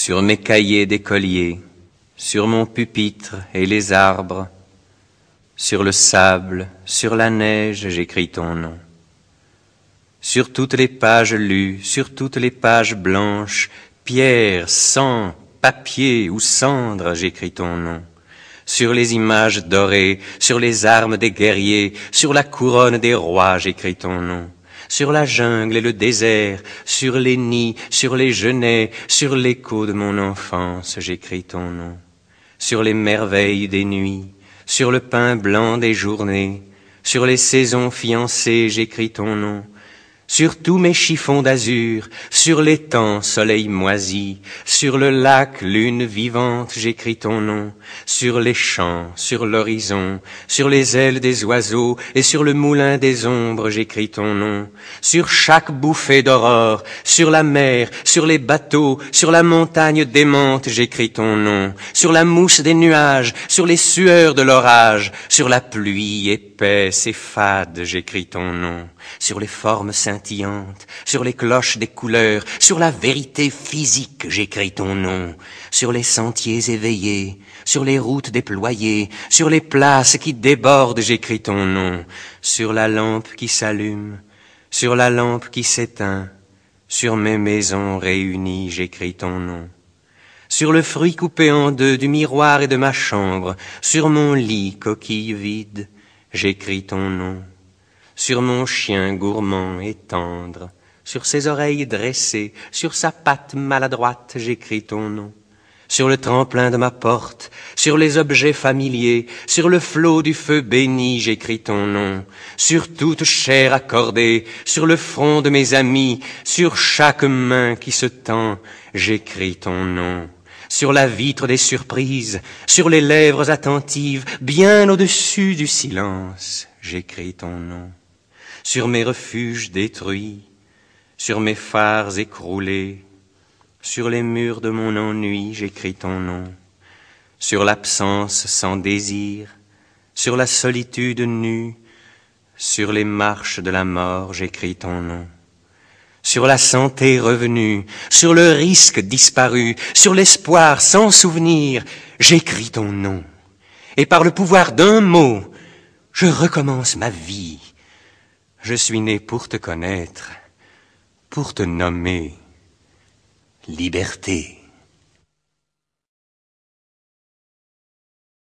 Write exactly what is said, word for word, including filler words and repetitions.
sur mes cahiers d'écolier, sur mon pupitre et les arbres, sur le sable, sur la neige, j'écris ton nom. Sur toutes les pages lues, sur toutes les pages blanches, pierre, sang, papier ou cendre, j'écris ton nom. Sur les images dorées, sur les armes des guerriers, sur la couronne des rois, j'écris ton nom. Sur la jungle et le désert, sur les nids, sur les genêts, sur l'écho de mon enfance, j'écris ton nom. Sur les merveilles des nuits, sur le pain blanc des journées, sur les saisons fiancées, j'écris ton nom. Sur tous mes chiffons d'azur, sur l'étang, soleil moisi, sur le lac, lune vivante, j'écris ton nom. Sur les champs, sur l'horizon, sur les ailes des oiseaux et sur le moulin des ombres, j'écris ton nom. Sur chaque bouffée d'aurore, sur la mer, sur les bateaux, sur la montagne démente, j'écris ton nom. Sur la mousse des nuages, sur les sueurs de l'orage, sur la pluie épaisse et fade, j'écris ton nom. Sur les formes scintillantes, sur les cloches des couleurs, sur la vérité physique, j'écris ton nom. Sur les sentiers éveillés, sur les routes déployées, sur les places qui débordent, j'écris ton nom. Sur la lampe qui s'allume, sur la lampe qui s'éteint, sur mes maisons réunies, j'écris ton nom. Sur le fruit coupé en deux du miroir et de ma chambre, sur mon lit coquille vide, j'écris ton nom. Sur mon chien gourmand et tendre, sur ses oreilles dressées, sur sa patte maladroite, j'écris ton nom. Sur le tremplin de ma porte, sur les objets familiers, sur le flot du feu béni, j'écris ton nom. Sur toute chair accordée, sur le front de mes amis, sur chaque main qui se tend, j'écris ton nom. Sur la vitre des surprises, sur les lèvres attentives, bien au-dessus du silence, j'écris ton nom. Sur mes refuges détruits, sur mes phares écroulés, sur les murs de mon ennui, j'écris ton nom. Sur l'absence sans désir, sur la solitude nue, sur les marches de la mort, j'écris ton nom. Sur la santé revenue, sur le risque disparu, sur l'espoir sans souvenir, j'écris ton nom. Et par le pouvoir d'un mot, je recommence ma vie. Je suis né pour te connaître, pour te nommer liberté.